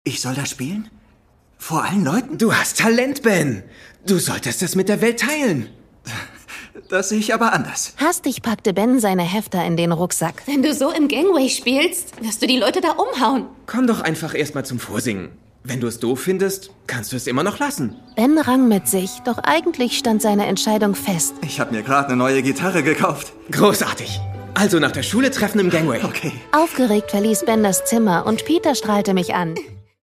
Ich soll da spielen? Vor allen Leuten? Du hast Talent, Ben. Du solltest es mit der Welt teilen. Das sehe ich aber anders. Hastig packte Ben seine Hefter in den Rucksack. Wenn du so im Gangway spielst, wirst du die Leute da umhauen. Komm doch einfach erstmal zum Vorsingen. Wenn du es doof findest, kannst du es immer noch lassen. Ben rang mit sich, doch eigentlich stand seine Entscheidung fest. Ich habe mir gerade eine neue Gitarre gekauft. Großartig. Also nach der Schule treffen im Gangway. Okay. Aufgeregt verließ Ben das Zimmer und Peter strahlte mich an.